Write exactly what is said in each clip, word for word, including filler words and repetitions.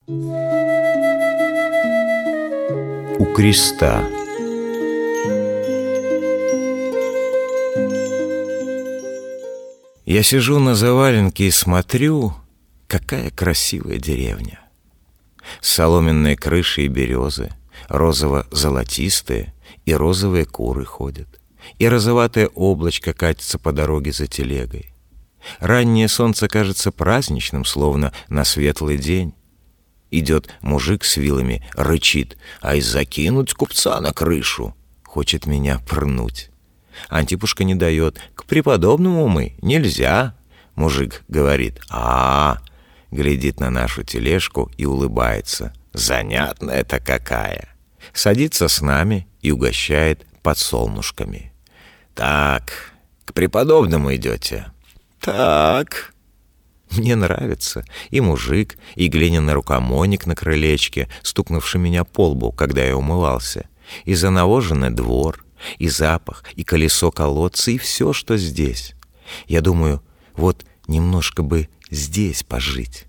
У креста. Я сижу на заваленке и смотрю, какая красивая деревня. Соломенные крыши и березы, розово-золотистые, и розовые куры ходят, и розоватое облачко катится по дороге за телегой. Раннее солнце кажется праздничным, словно на светлый день. Идет мужик с вилами, рычит: «Ай, закинуть купца на крышу!» Хочет меня пырнуть. Антипушка не дает: «К преподобному мы, нельзя!» Мужик говорит: а, -а, -а глядит на нашу тележку и улыбается. Занятная-то какая! Садится с нами и угощает подсолнушками. «Так, к преподобному идете?» «Так». Мне нравится и мужик, и глиняный рукомойник на крылечке, стукнувший меня по лбу, когда я умывался, и занавоженный двор, и запах, и колесо колодца, и все, что здесь. Я думаю, вот немножко бы здесь пожить.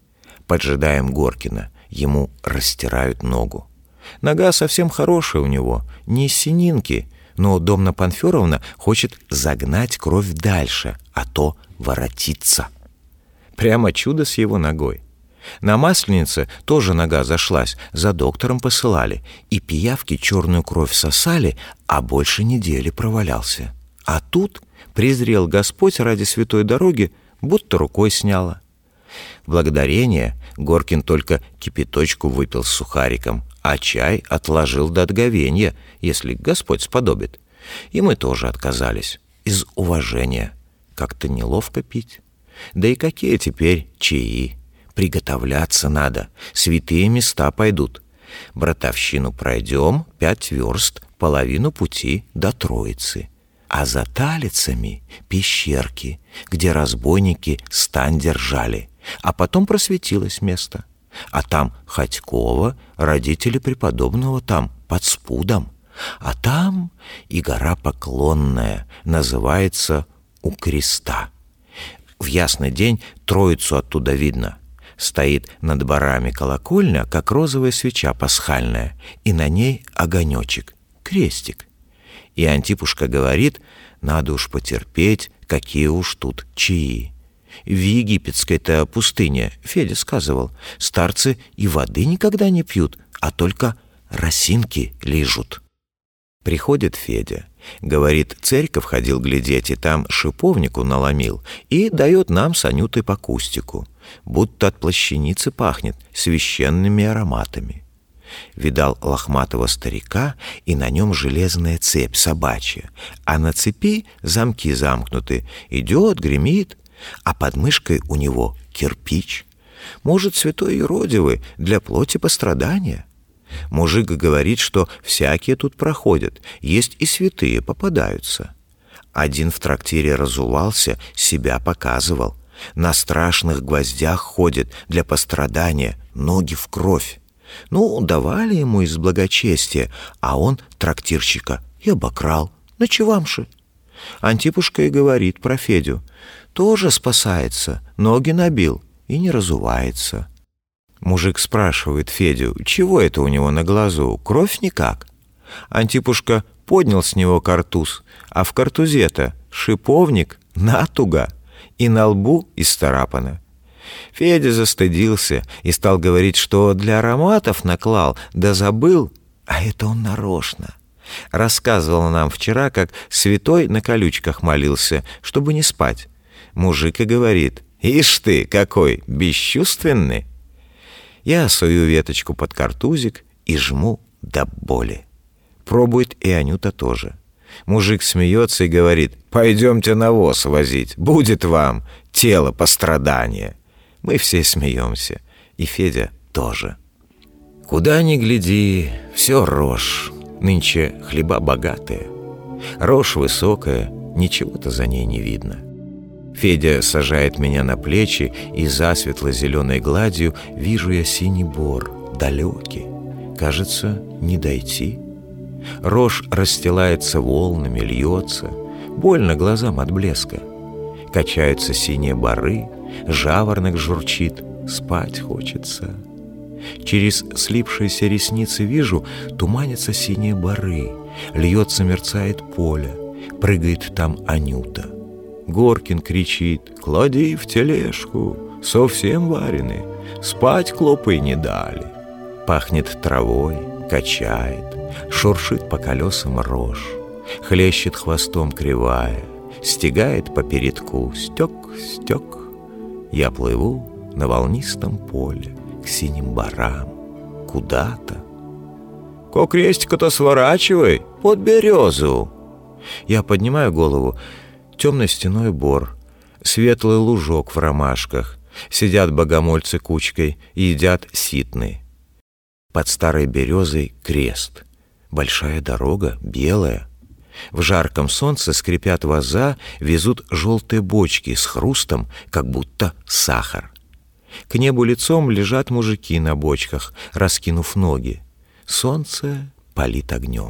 Поджидаем Горкина, ему растирают ногу. Нога совсем хорошая у него, не из сининки, но Домна Панферовна хочет загнать кровь дальше, а то воротиться. Прямо чудо с его ногой. На Масленице тоже нога зашлась, за доктором посылали, и пиявки черную кровь сосали, а больше недели провалялся. А тут презрел Господь ради святой дороги, будто рукой сняло. В благодарение Горкин только кипяточку выпил с сухариком, а чай отложил до отговенья, если Господь сподобит. И мы тоже отказались, из уважения. Как-то неловко пить. Да и какие теперь чаи? Приготовляться надо, святые места пойдут. Братовщину пройдем пять верст, половину пути до Троицы. А за Талицами пещерки, где разбойники стань держали. А потом просветилось место. А там Ходькова, родители преподобного там, под спудом. А там и гора Поклонная, называется У креста. В ясный день Троицу оттуда видно. Стоит над барами колокольня, как розовая свеча пасхальная, и на ней огонечек, крестик. И Антипушка говорит, надо уж потерпеть, какие уж тут чаи. В египетской-то пустыне, Федя сказывал, старцы и воды никогда не пьют, а только росинки лижут. Приходит Федя, говорит, церковь ходил глядеть, и там шиповнику наломил, и дает нам с Анютой по кустику, будто от плащаницы пахнет священными ароматами. Видал лохматого старика, и на нем железная цепь собачья, а на цепи замки замкнуты, идет, гремит, а под мышкой у него кирпич. Может, святой юродивый для плоти пострадания? Мужик говорит, что всякие тут проходят, есть и святые попадаются. Один в трактире разувался, себя показывал. На страшных гвоздях ходит для пострадания, ноги в кровь. Ну, давали ему из благочестия, а он трактирщика и обокрал. Ночевамши. Антипушка и говорит про Федю. Тоже спасается, ноги набил и не разувается. Мужик спрашивает Федю, чего это у него на глазу, кровь никак? Антипушка поднял с него картуз, а в картузе-то шиповник натуго, и на лбу исцарапано. Федя застыдился и стал говорить, что для ароматов наклал, да забыл, а это он нарочно. Рассказывал нам вчера, как святой на колючках молился, чтобы не спать. Мужик и говорит, ишь ты, какой бесчувственный. Я сую веточку под картузик и жму до боли. Пробует и Анюта тоже. Мужик смеется и говорит, пойдемте навоз возить, будет вам тело пострадания. Мы все смеемся, и Федя тоже. Куда ни гляди, все рожь. Нынче хлеба богатые. Рожь высокая, ничего-то за ней не видно. Федя сажает меня на плечи, и за светло-зеленой гладью вижу я синий бор, далекий. Кажется, не дойти. Рожь расстилается волнами, льется. Больно глазам от блеска. Качаются синие боры, жаворонок журчит, спать хочется. Через слипшиеся ресницы вижу, туманятся синие бары, льется, мерцает поле, прыгает там Анюта. Горкин кричит: «Клади в тележку, совсем варены, спать клопы не дали». Пахнет травой, качает, шуршит по колесам рожь, хлещет хвостом кривая, стегает по передку стек, стек. Я плыву на волнистом поле к синим барам, куда-то. «Ко крестика-то сворачивай под березу!» Я поднимаю голову. Темный стеной бор, светлый лужок в ромашках, сидят богомольцы кучкой и едят ситны. Под старой березой крест, большая дорога, белая. В жарком солнце скрипят ваза, везут желтые бочки с хрустом, как будто сахар. К небу лицом лежат мужики на бочках, раскинув ноги. Солнце палит огнем.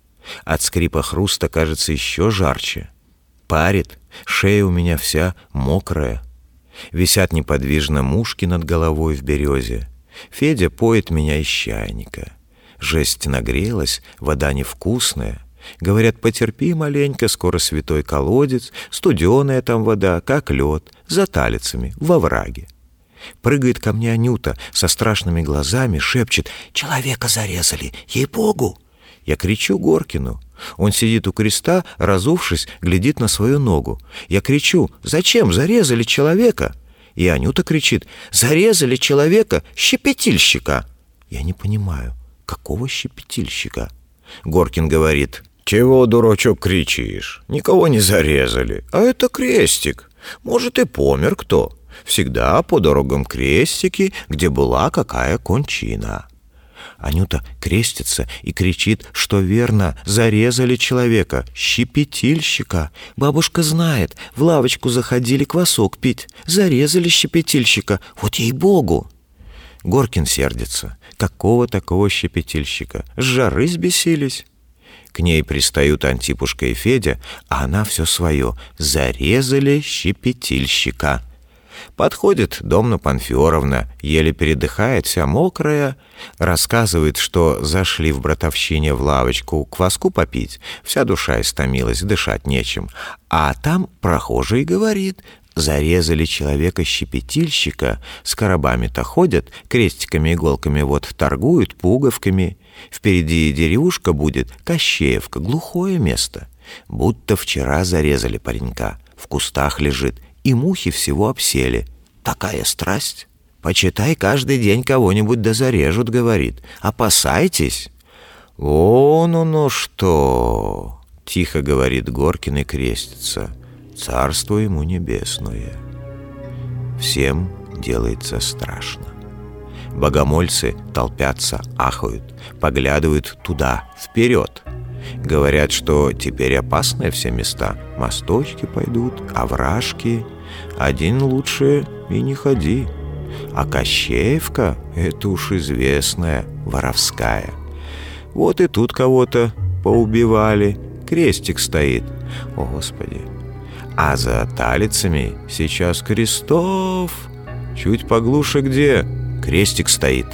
От скрипа хруста кажется еще жарче. Парит, шея у меня вся мокрая. Висят неподвижно мушки над головой в березе. Федя поет меня из чайника. Жесть нагрелась, вода невкусная. Говорят, потерпи маленько, скоро святой колодец, студеная там вода, как лед, за талицами, во враге. Прыгает ко мне Анюта со страшными глазами, шепчет: «Человека зарезали, ей-богу!» Я кричу Горкину. Он сидит у креста, разувшись, глядит на свою ногу. Я кричу: «Зачем зарезали человека?» И Анюта кричит: «Зарезали человека, щепетильщика!» Я не понимаю, какого щепетильщика? Горкин говорит: «Чего, дурачок, кричишь? Никого не зарезали, а это крестик. Может, и помер кто. Всегда по дорогам крестики, где была какая кончина». Анюта крестится и кричит, что верно, зарезали человека, щепетильщика. Бабушка знает, в лавочку заходили квасок пить, зарезали щепетильщика, вот ей-богу. Горкин сердится. Какого такого щепетильщика? С жары сбесились. К ней пристают Антипушка и Федя, а она все свое: зарезали щепетильщика. Подходит Домна Панферовна, еле передыхает, вся мокрая, рассказывает, что зашли в братовщине в лавочку кваску попить, вся душа истомилась, дышать нечем. А там прохожий говорит: зарезали человека-щепетильщика, с коробами-то ходят, крестиками-иголками вот торгуют, пуговками. Впереди деревушка будет, Кощеевка, глухое место. Будто вчера зарезали паренька, в кустах лежит, и мухи всего обсели. Такая страсть. Почитай, каждый день кого-нибудь да зарежут, говорит. Опасайтесь. О, ну ну что, тихо говорит Горкин и крестится. Царство ему небесное. Всем делается страшно. Богомольцы толпятся, ахают, поглядывают туда, вперед. Говорят, что теперь опасные все места. Мосточки пойдут, овражки. Один лучше и не ходи. А Кощеевка — это уж известная, воровская. Вот и тут кого-то поубивали. Крестик стоит. О, Господи! А за талицами сейчас крестов. Чуть поглуше где? Крестик стоит.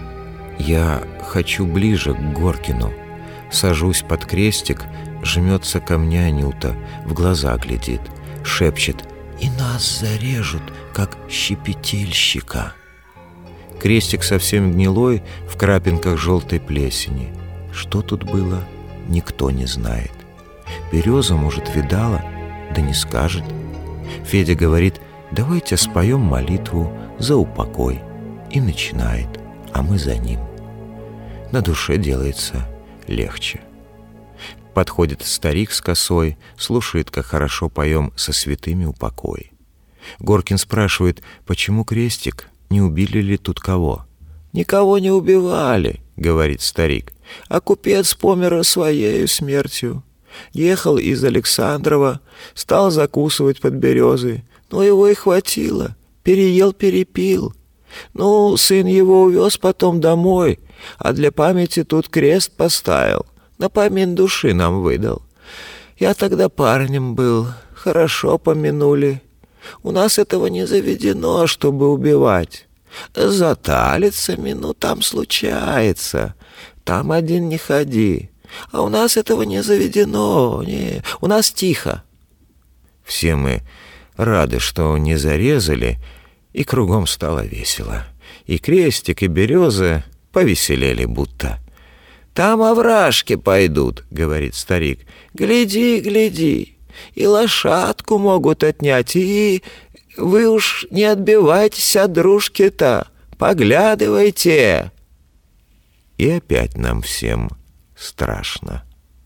Я хочу ближе к Горкину. Сажусь под крестик, жмется ко мне Анюта, в глаза глядит, шепчет: «И нас зарежут, как щепетильщика». Крестик совсем гнилой, в крапинках желтой плесени. Что тут было, никто не знает. Береза, может, видала, да не скажет. Федя говорит: «Давайте споем молитву за упокой». И начинает, а мы за ним. На душе делается легче. Подходит старик с косой, слушает, как хорошо поем со святыми упокой. Горкин спрашивает: «Почему крестик? Не убили ли тут кого?» «Никого не убивали, — говорит старик, — а купец помер своею смертью. Ехал из Александрова, стал закусывать под березой, но его и хватило, переел-перепил. Ну, сын его увез потом домой, а для памяти тут крест поставил, на помин души нам выдал. Я тогда парнем был, хорошо помянули. У нас этого не заведено, чтобы убивать. За талицами, ну там случается. Там один не ходи. А у нас этого не заведено. Не, у нас тихо. Все мы рады, что не зарезали, и кругом стало весело. И крестик, и береза повеселели будто. «Там овражки пойдут», — говорит старик. «Гляди, гляди, и лошадку могут отнять, и вы уж не отбивайтесь от дружки-то, поглядывайте». И опять нам всем страшно.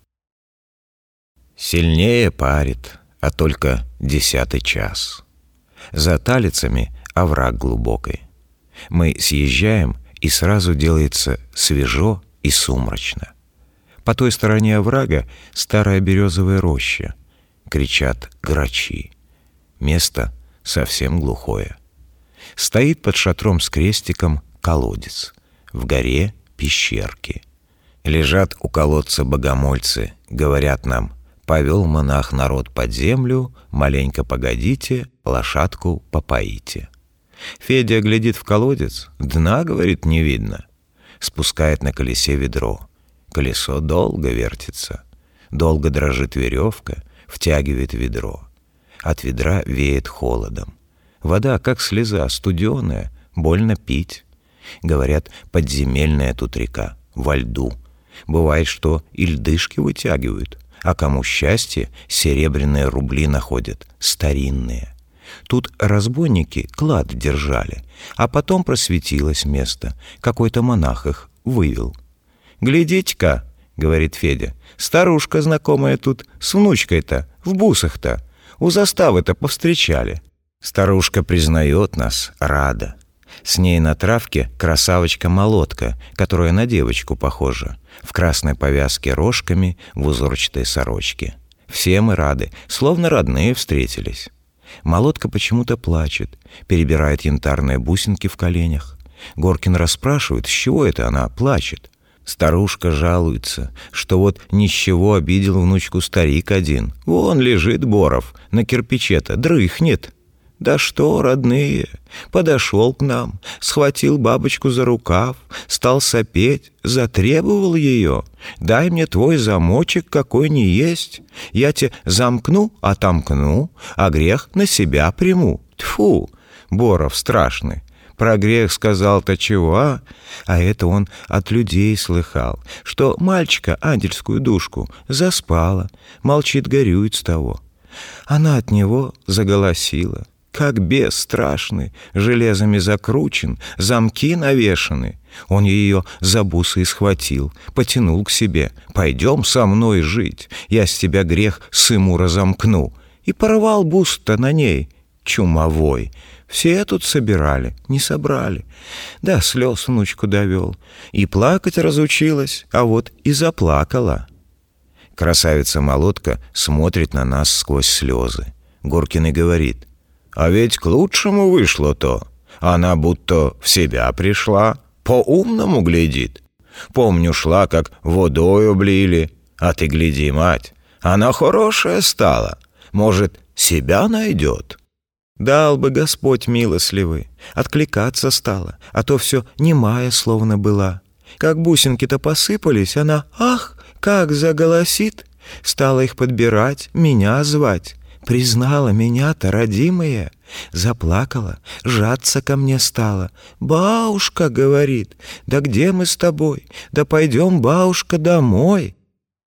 Сильнее парит, а только десятый час. За талицами овраг глубокий. Мы съезжаем, и сразу делается свежо и сумрачно. По той стороне оврага старая березовая роща. Кричат грачи. Место совсем глухое. Стоит под шатром с крестиком колодец. В горе пещерки. Лежат у колодца богомольцы. Говорят нам: повел монах народ под землю, маленько погодите, лошадку попоите. Федя глядит в колодец, дна, говорит, не видно. Спускает на колесе ведро. Колесо долго вертится. Долго дрожит веревка, втягивает ведро. От ведра веет холодом. Вода, как слеза, студеная, больно пить. Говорят, подземельная тут река, во льду. Бывает, что и льдышки вытягивают, а кому счастье, серебряные рубли находят, старинные. Тут разбойники клад держали, а потом просветилось место. Какой-то монах их вывел. «Глядите-ка», — говорит Федя, — «старушка знакомая тут с внучкой-то, в бусах-то, у заставы-то повстречали». Старушка признает нас, рада. С ней на травке красавочка-молотка, которая на девочку похожа, в красной повязке рожками, в узорчатой сорочке. Все мы рады, словно родные встретились. Молотка почему-то плачет, перебирает янтарные бусинки в коленях. Горкин расспрашивает, с чего это она плачет. Старушка жалуется, что вот ни с чего обидел внучку старик один. Вон лежит Боров, на кирпиче-то дрыхнет. Да что, родные, подошел к нам, схватил бабочку за рукав, стал сопеть, затребовал ее. «Дай мне твой замочек, какой ни есть. Я те замкну, отомкну, а грех на себя приму». Тьфу, Боров страшный. Про грех сказал-то чего, а? А это он от людей слыхал, что мальчика, ангельскую душку, заспала, молчит, горюет с того. Она от него заголосила. Как бес страшный, железами закручен, замки навешаны. Он ее за бусы и схватил, потянул к себе. «Пойдем со мной жить, я с тебя грех сыму разомкну». И порвал бус-то на ней, чумовой. Все тут собирали, не собрали. Да слез внучку довел. И плакать разучилась, а вот и заплакала. Красавица-молотка смотрит на нас сквозь слезы. Горкин и говорит: «А ведь к лучшему вышло-то. Она будто в себя пришла, по-умному глядит. Помню, шла, как водой облили. А ты гляди, мать, она хорошая стала. Может, себя найдет». Дал бы Господь милостливый, откликаться стала, а то все немая словно была. Как бусинки-то посыпались, она, ах, как заголосит, стала их подбирать, меня звать. Признала меня-то, родимая, заплакала, жаться ко мне стала. «Баушка, — говорит, — да где мы с тобой? Да пойдем, баушка, домой».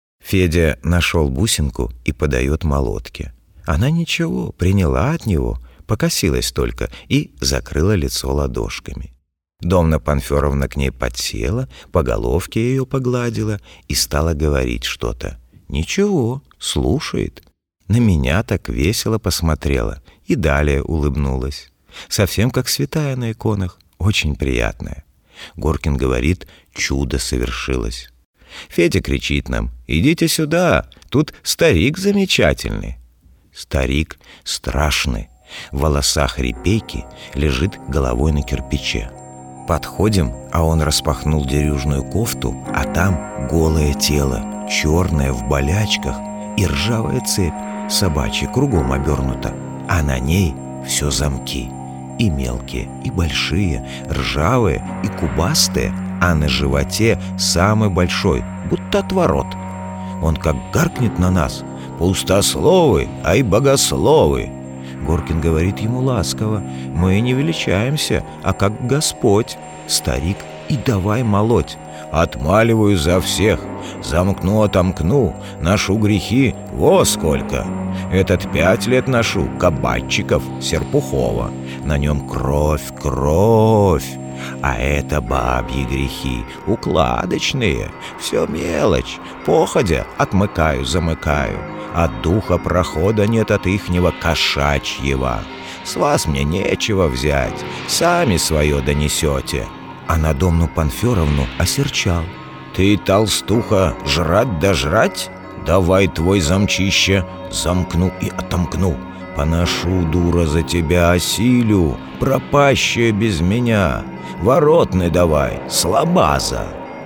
Федя нашел бусинку и подает молотке. Она ничего, приняла от него, покосилась только и закрыла лицо ладошками. Домна Панферовна к ней подсела, по головке ее погладила и стала говорить что-то. Ничего, слушает. На меня так весело посмотрела и далее улыбнулась. Совсем как святая на иконах, очень приятная. Горкин говорит, чудо совершилось. Федя кричит нам: «Идите сюда, тут старик замечательный». Старик страшный, в волосах репейки, лежит головой на кирпиче. Подходим, а он распахнул дерюжную кофту, а там голое тело, черное в болячках, и ржавая цепь собачья кругом обернута, а на ней все замки. и мелкие, и большие, ржавые и кубастые, а на животе самый большой, будто отворот. Он как гаркнет на нас: «Пустословы, ай богословы!» Горкин говорит ему ласково: «Мы не величаемся, а как Господь». Старик и давай молоть: «Отмаливаю за всех, замкну, отомкну, ношу грехи, во сколько! Этот пять лет ношу кабачиков Серпухова, на нем кровь, кровь, а это бабьи грехи, укладочные, все мелочь, походя отмыкаю, замыкаю, от духа прохода нет от ихнего кошачьего. С вас мне нечего взять, сами свое донесете». А на Домну Панферовну осерчал: «Ты, толстуха, жрать да жрать? Давай твой замчище, замкну и отомкну. Поношу, дура, за тебя осилю, пропащая без меня. Воротный давай, слабаза».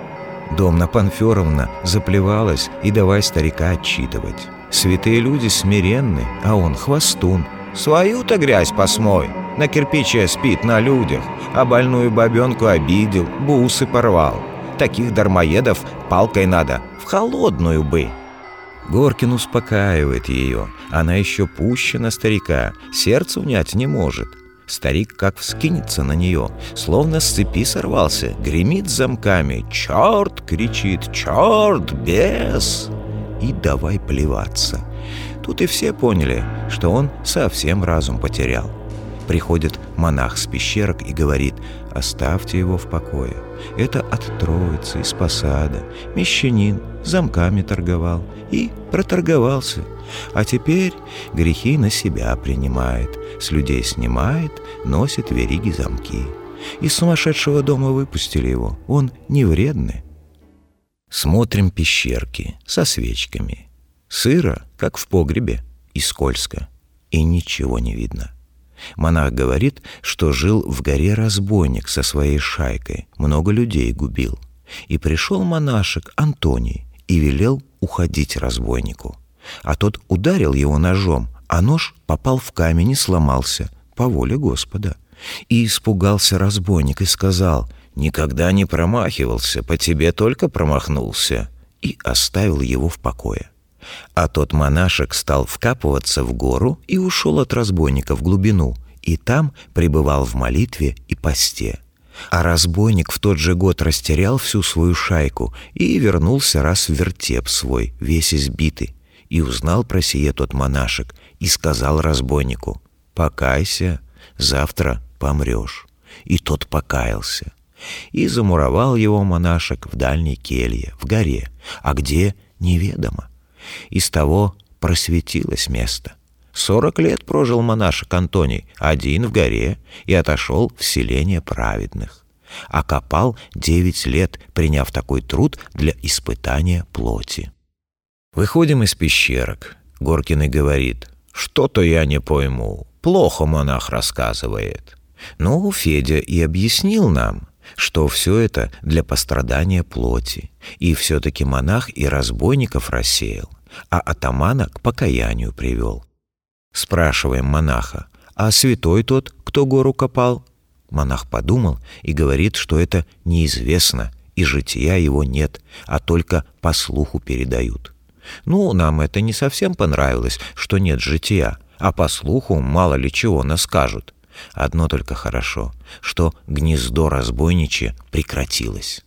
Домна Панферовна заплевалась и давай старика отчитывать. Святые люди смиренны, а он хвостун. «Свою-то грязь посмой, на кирпиче спит на людях, а больную бабенку обидел, бусы порвал. Таких дармоедов палкой надо, в холодную бы». Горкин успокаивает ее, она еще пуще на старика, сердце унять не может. Старик как вскинется на нее, словно с цепи сорвался, гремит замками: «Черт!» — кричит: «Черт! Бес!» И давай плеваться. Тут и все поняли, что он совсем разум потерял. Приходит монах с пещерок и говорит: «Оставьте его в покое. Это от Троицы из посада. Мещанин, замками торговал и проторговался. А теперь грехи на себя принимает, с людей снимает, носит вериги замки. Из сумасшедшего дома выпустили его, он не вредный». Смотрим пещерки со свечками. Сыро, как в погребе, и скользко, и ничего не видно. Монах говорит, что жил в горе разбойник со своей шайкой, много людей губил. И пришел монашек Антоний и велел уходить разбойнику. А тот ударил его ножом, а нож попал в камень и сломался, по воле Господа. И испугался разбойник и сказал: «Никогда не промахивался, по тебе только промахнулся», и оставил его в покое. А тот монашек стал вкапываться в гору и ушел от разбойника в глубину, и там пребывал в молитве и посте. А разбойник в тот же год растерял всю свою шайку и вернулся раз в вертеп свой, весь избитый. И узнал про сие тот монашек и сказал разбойнику: «Покайся, завтра помрешь». И тот покаялся. И замуровал его монашек в дальней келье, в горе, а где — неведомо. Из того просветилось место. Сорок лет прожил монашек Антоний один в горе и отошел в селение праведных. А копал девять лет, приняв такой труд для испытания плоти. Выходим из пещерок. Горкин и говорит: «Что-то я не пойму, плохо монах рассказывает». Ну, Федя и объяснил нам, что все это для пострадания плоти, и все-таки монах и разбойников рассеял, а атамана к покаянию привел. Спрашиваем монаха: «А святой тот, кто гору копал?» Монах подумал и говорит, что это неизвестно, и жития его нет, а только по слуху передают. Ну, нам это не совсем понравилось, что нет жития, а по слуху мало ли чего нас скажут. Одно только хорошо, что гнездо разбойничье прекратилось.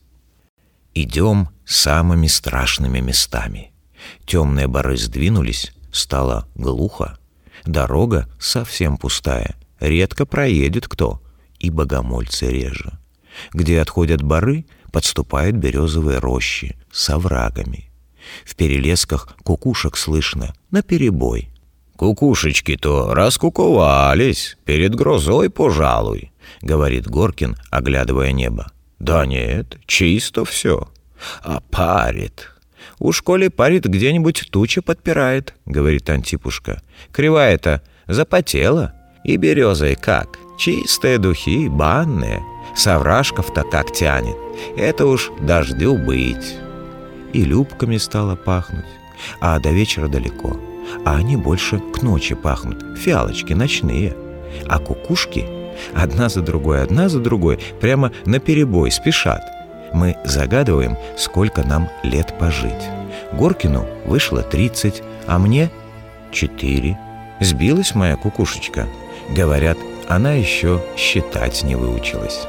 Идем самыми страшными местами. Темные боры сдвинулись, стало глухо. Дорога совсем пустая, редко проедет кто, и богомольцы реже. Где отходят боры, подступают березовые рощи с оврагами. В перелесках кукушек слышно наперебой. «Кукушечки-то раскуковались, перед грозой, пожалуй», — говорит Горкин, оглядывая небо. «Да нет, чисто все. А парит. Уж коли парит, где-нибудь туча подпирает», — говорит Антипушка. «Кривая-то запотела, и березой как, чистые духи, банные, с овражков-то как тянет. Это уж дождю быть». И любками стало пахнуть, а до вечера далеко. А они больше к ночи пахнут, фиалочки ночные. А кукушки Одна за другой, одна за другой, прямо наперебой спешат. Мы загадываем, сколько нам лет пожить. Горкину вышло тридцать, а мне четыре. Сбилась моя кукушечка. Говорят, она еще считать не выучилась.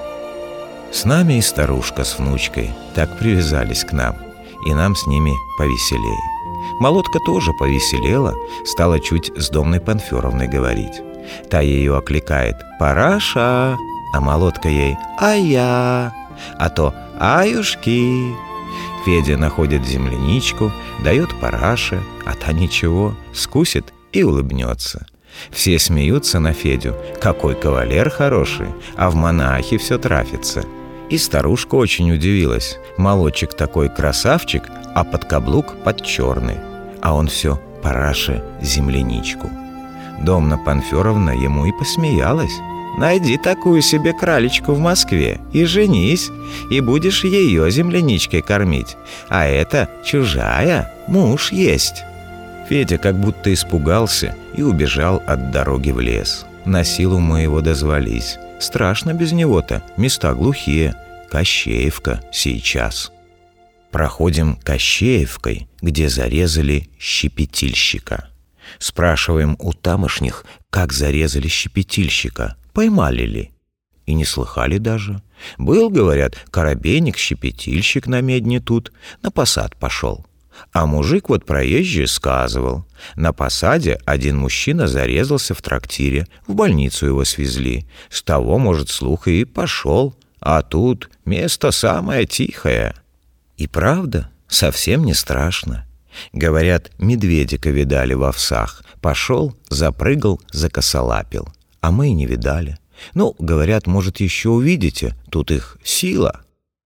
С нами и старушка с внучкой так привязались к нам, и нам с ними повеселее. Молодка тоже повеселела, стала чуть с Домной Панферовной говорить. Та ее окликает «Параша», а молодка ей «А-я», а то «Аюшки». Федя находит земляничку, дает Параше, а та ничего, скусит и улыбнется. Все смеются на Федю, какой кавалер хороший, а в монахи все трафится. И старушка очень удивилась. Молодчик такой красавчик, а под каблук под черный. А он все Параше земляничку. Домна Панферовна ему и посмеялась. «Найди такую себе кралечку в Москве и женись, и будешь ее земляничкой кормить. А это чужая, муж есть». Федя как будто испугался и убежал от дороги в лес. На силу мы его дозвались. Страшно без него-то, места глухие. Кощеевка сейчас. Проходим Кощеевкой, где зарезали щепетильщика. Спрашиваем у тамошних, как зарезали щепетильщика, поймали ли. И не слыхали даже. Был, говорят, коробейник-щепетильщик на медне тут, на посад пошел. А мужик вот проезжий сказывал. На посаде один мужчина зарезался в трактире, в больницу его свезли. С того, может, слух и пошел. А тут место самое тихое. И правда, совсем не страшно. Говорят, медведика видали в овсах. Пошел, запрыгал, закосолапил. А мы и не видали. Ну, говорят, может, еще увидите, тут их сила.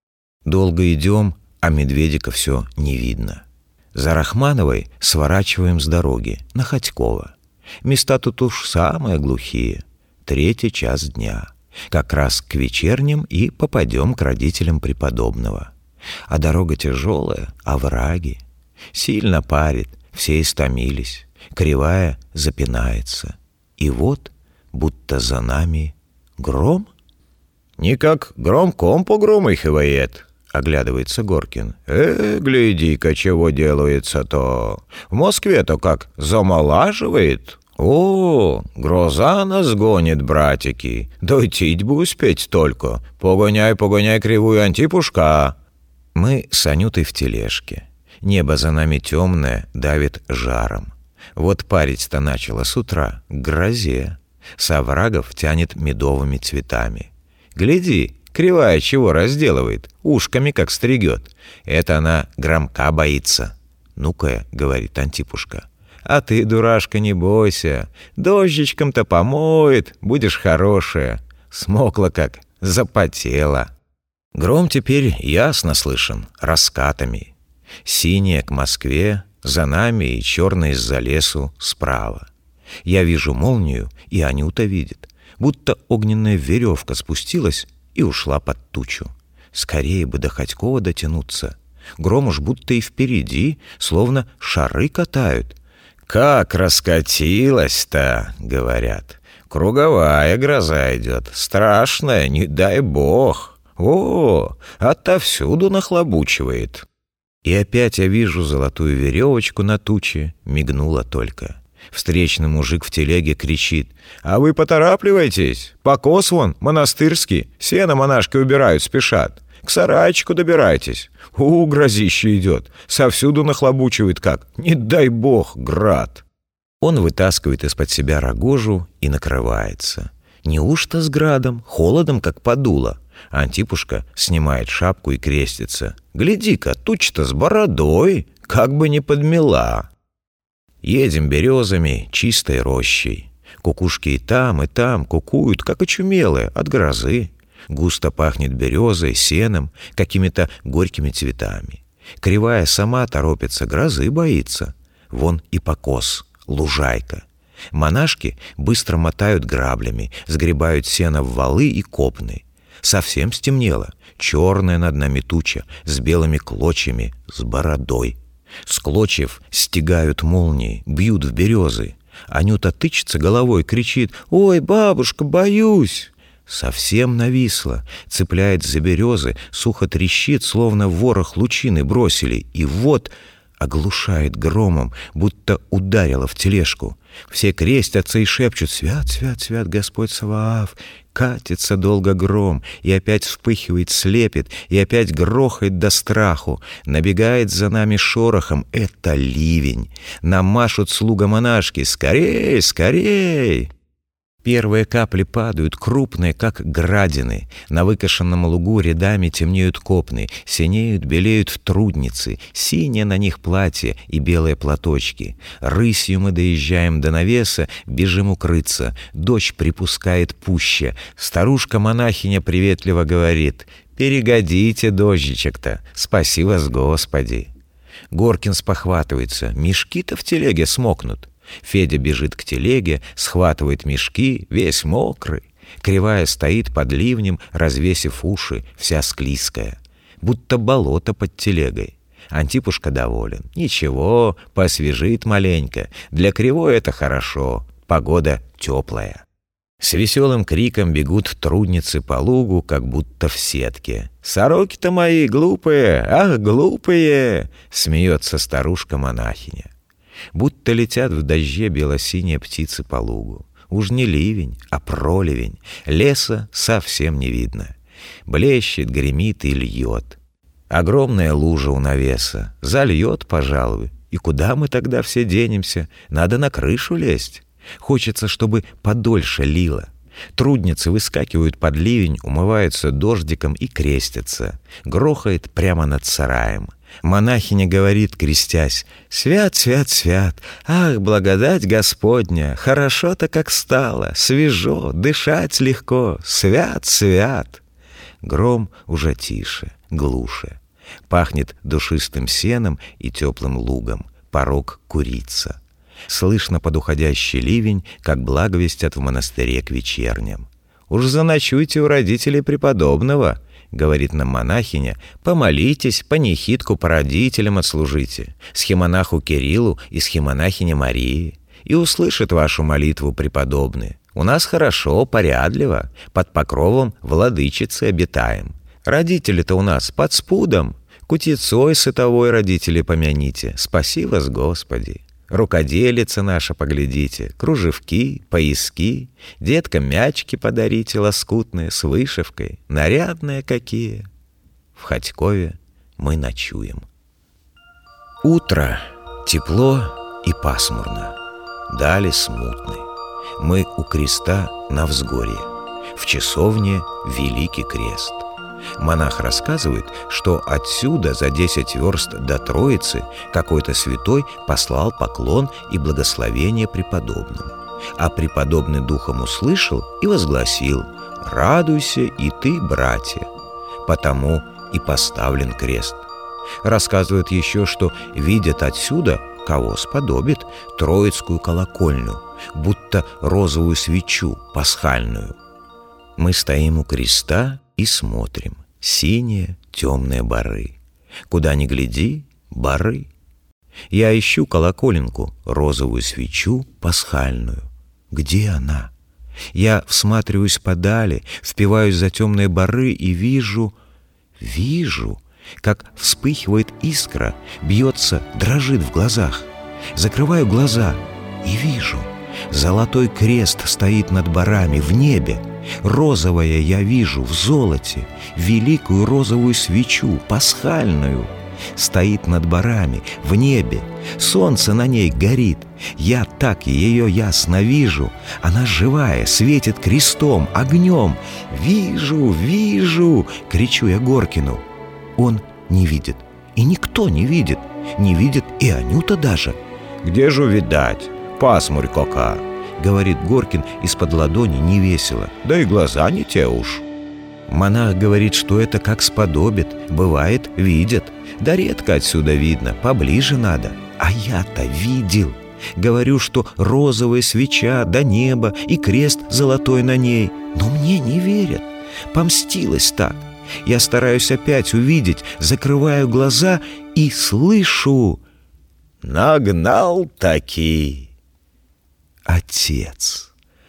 Долго идем, а медведика все не видно. За Рахмановой сворачиваем с дороги на Ходьково. Места тут уж самые глухие. Третий час дня. Как раз к вечерним и попадем к родителям преподобного. А дорога тяжелая, овраги. Сильно парит, все истомились. Кривая запинается. И вот, будто за нами гром. «Никак громком погромыхивает», — оглядывается Горкин. «Э, гляди-ка, чего делается-то! В Москве-то как замолаживает! О, гроза нас гонит, братики! Дойтить бы успеть только! Погоняй, погоняй кривую Антипушка!» Мы с Анютой в тележке. Небо за нами темное, давит жаром. Вот парить-то начало с утра, к грозе. С оврагов тянет медовыми цветами. Гляди, кривая чего разделывает, ушками как стригет. Это она громка боится. «Ну-ка», — говорит Антипушка, — «а ты, дурашка, не бойся. Дождичком-то помоет, будешь хорошая». Смокла как, запотела. Гром теперь ясно слышен, раскатами. Синяя к Москве, за нами и черная из-за лесу справа. Я вижу молнию, и Анюта видит, будто огненная веревка спустилась и ушла под тучу. Скорее бы до Ходькова дотянуться. Гром уж будто и впереди, словно шары катают. «Как раскатилась-то!» — говорят. «Круговая гроза идет, страшная, не дай бог! О, отовсюду нахлобучивает!» И опять я вижу золотую веревочку на туче, мигнула только. Встречный мужик в телеге кричит: «А вы поторапливайтесь! Покос вон, монастырский, сено монашки убирают, спешат. К сарайчику добирайтесь. У, грозище идет, совсюду нахлобучивает как, не дай бог, град!» Он вытаскивает из-под себя рогожу и накрывается. Неужто с градом, холодом, как подуло? Антипушка снимает шапку и крестится. «Гляди-ка, туча-то с бородой, как бы не подмела!» Едем березами, чистой рощей. Кукушки и там, и там кукуют, как очумелые, от грозы. Густо пахнет березой, сеном, какими-то горькими цветами. Кривая сама торопится, грозы боится. Вон и покос, лужайка. Монашки быстро мотают граблями, сгребают сено в валы и копны. Совсем стемнело, черная над нами туча, с белыми клочьями, с бородой. С клочьев стегают молнии, бьют в березы. Анюта тычется головой, кричит: «Ой, бабушка, боюсь!» совсем нависла, цепляет за березы, сухо трещит, словно ворох лучины бросили, и вот оглушает громом, будто ударило в тележку. Все крестятся и шепчут: «Свят, свят, свят Господь Саваоф!» Катится долго гром, и опять вспыхивает, слепит, и опять грохает до страху. Набегает за нами шорохом. Это ливень. Нам машут слуга-монашки: «Скорей, скорей!» Первые капли падают, крупные, как градины. На выкошенном лугу рядами темнеют копны, синеют, белеют трудницы, синее на них платье и белые платочки. Рысью мы доезжаем до навеса, бежим укрыться. Дождь припускает пуще. Старушка-монахиня приветливо говорит: «Перегодите, дождичек-то, спаси вас, Господи!» Горкин спохватывается: мешки-то в телеге смокнут. Федя бежит к телеге, схватывает мешки, весь мокрый. Кривая стоит под ливнем, развесив уши, вся склизкая, будто болото под телегой. Антипушка доволен. Ничего, посвежит маленько. Для Кривой это хорошо, погода теплая. С веселым криком бегут трудницы по лугу, как будто в сетке. «Сороки-то мои глупые, ах, глупые!» — смеется старушка-монахиня. Будто летят в дожде бело-синие птицы по лугу. Уж не ливень, а проливень. Леса совсем не видно. Блещет, гремит и льет. Огромная лужа у навеса. Зальет, пожалуй. И куда мы тогда все денемся? Надо на крышу лезть. Хочется, чтобы подольше лило. Трудницы выскакивают под ливень, умываются дождиком и крестятся. Грохает прямо над сараем. Монахиня говорит, крестясь: «Свят, свят, свят! Ах, благодать Господня! Хорошо-то как стало! Свежо, дышать легко! Свят, свят!» Гром уже тише, глуше. Пахнет душистым сеном и теплым лугом. Порог курица. Слышно под уходящий ливень, как благовестят в монастыре к вечерням. «Уж заночуйте у родителей преподобного», — говорит нам монахиня, — «помолитесь, панихидку по родителям отслужите, схимонаху Кириллу и схимонахине Марии, и услышит вашу молитву преподобный. У нас хорошо, порядливо, под покровом владычицы обитаем. Родители-то у нас под спудом, кутицой сытовой родители помяните, спаси вас, Господи». Рукоделица наша поглядите, кружевки, пояски, деткам мячики подарите лоскутные с вышивкой, нарядные какие. В Ходькове мы ночуем. Утро, тепло и пасмурно, дали смутны. Мы у креста на взгорье, в часовне Великий Крест. Монах рассказывает, что отсюда за десять верст до Троицы какой-то святой послал поклон и благословение преподобным. А преподобный духом услышал и возгласил: «Радуйся и ты, братья!» Потому и поставлен крест. Рассказывают еще, что видят отсюда, кого сподобит, Троицкую колокольню, будто розовую свечу пасхальную. Мы стоим у креста и смотрим. Синие темные бары. Куда ни гляди — бары. Я ищу колоколенку, розовую свечу пасхальную. Где она? Я всматриваюсь подали, впиваюсь за темные бары и вижу, вижу, как вспыхивает искра, бьется, дрожит в глазах. Закрываю глаза и вижу, золотой крест стоит над барами в небе. Розовое я вижу в золоте, великую розовую свечу, пасхальную. Стоит над барами, в небе, солнце на ней горит. Я так ее ясно вижу. Она живая, светит крестом, огнем. «Вижу, вижу!» — кричу я Горкину. Он не видит, и никто не видит. Не видит и Анюта даже. «Где же видать? Пасмурь какая!» — говорит Горкин из-под ладони невесело. «Да и глаза не те уж». Монах говорит, что это как сподобит. Бывает, видят. Да редко отсюда видно, поближе надо. А я-то видел. Говорю, что розовая свеча до неба и крест золотой на ней. Но мне не верят. Помстилась так. Я стараюсь опять увидеть, закрываю глаза и слышу: «Нагнал таки». Отец.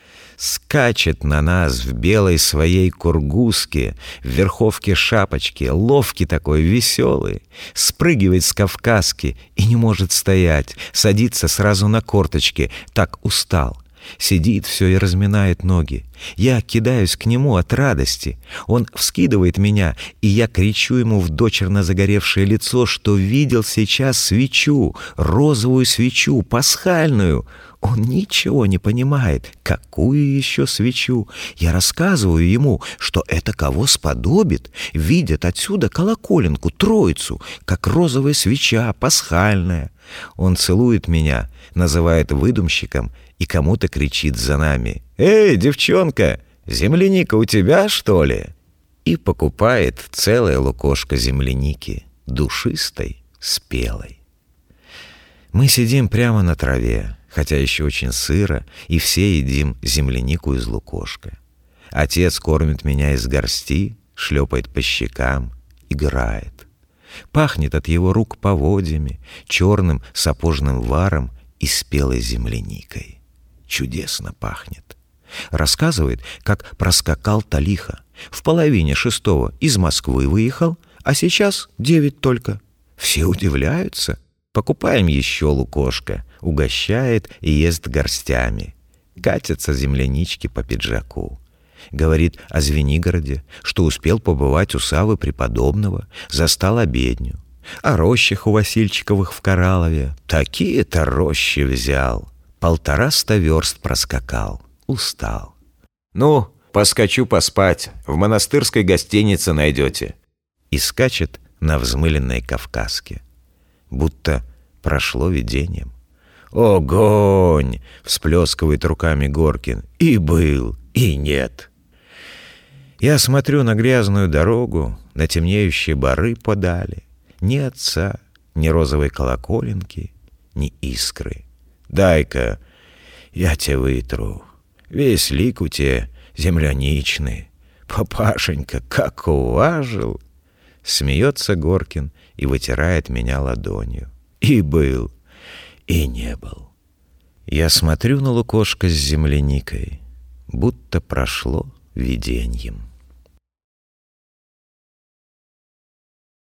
Скачет на нас в белой своей кургузке, в верховке шапочки, ловкий такой, веселый, спрыгивает с кавказки и не может стоять, садится сразу на корточки, так устал. Сидит все и разминает ноги. Я кидаюсь к нему от радости. Он вскидывает меня, и я кричу ему в дочерно загоревшее лицо, что видел сейчас свечу, розовую свечу, пасхальную. Он ничего не понимает. Какую еще свечу? Я рассказываю ему, что это кого сподобит. Видят отсюда колоколенку, троицу, как розовая свеча, пасхальная. Он целует меня, называет выдумщиком и кому-то кричит за нами: «Эй, девчонка, земляника у тебя, что ли?» И покупает целое лукошко земляники, душистой, спелой. Мы сидим прямо на траве, хотя еще очень сыро, и все едим землянику из лукошка. Отец кормит меня из горсти, шлепает по щекам, играет. Пахнет от его рук поводьями, черным сапожным варом и спелой земляникой. Чудесно пахнет. Рассказывает, как проскакал-то лихо. В половине шестого из Москвы выехал, а сейчас девять только. Все удивляются. Покупаем еще лукошко, угощает и ест горстями. Катятся землянички по пиджаку. Говорит о Звенигороде, что успел побывать у Саввы Преподобного, застал обедню. О рощах у Васильчиковых в Кораллове. Такие-то рощи взял. Полтораста верст проскакал. Устал. «Ну, поскочу поспать. В монастырской гостинице найдете». И скачет на взмыленной кавказке. Будто прошло видением. «Огонь!» — всплескивает руками Горкин. «И был, и нет». Я смотрю на грязную дорогу, на темнеющие бары подали. Ни отца, ни розовой колоколенки, ни искры. «Дай-ка, я те вытру. Весь лик у те земляничный. Папашенька, как уважил!» Смеется Горкин и вытирает меня ладонью. И был, и не был. Я смотрю на лукошко с земляникой, будто прошло виденьем.